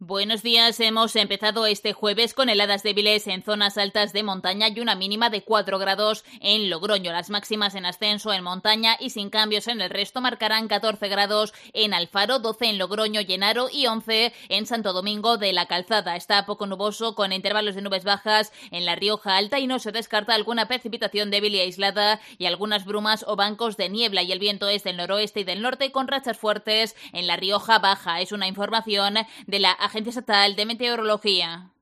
Buenos días, hemos empezado este jueves con heladas débiles en zonas altas de montaña y una mínima de 4 grados en Logroño. Las máximas en ascenso en montaña y sin cambios en el resto marcarán 14 grados en Alfaro, 12 en Logroño y Enaro y 11 en Santo Domingo de la Calzada. Está poco nuboso con intervalos de nubes bajas en la Rioja Alta y no se descarta alguna precipitación débil y aislada y algunas brumas o bancos de niebla, y el viento es del noroeste y del norte con rachas fuertes en la Rioja Baja. Es una información de la Agencia Estatal de Meteorología.